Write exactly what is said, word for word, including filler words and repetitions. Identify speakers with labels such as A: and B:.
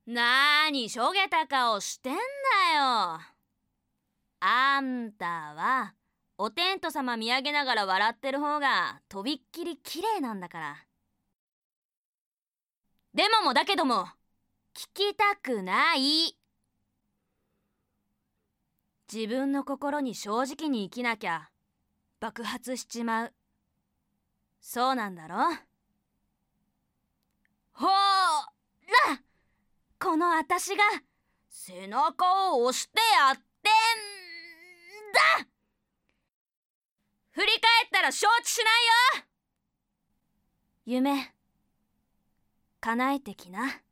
A: なーにしょげた顔してんだよ。あんたはお天道様見上げながら笑ってる方がとびっきり綺麗なんだから。でももだけども聞きたくない。自分の心に正直に生きなきゃ爆発しちまう。そうなんだろ。ほーら、このあたしが背中を押してやってんだ。振り返ったら承知しないよ。夢叶えてきな。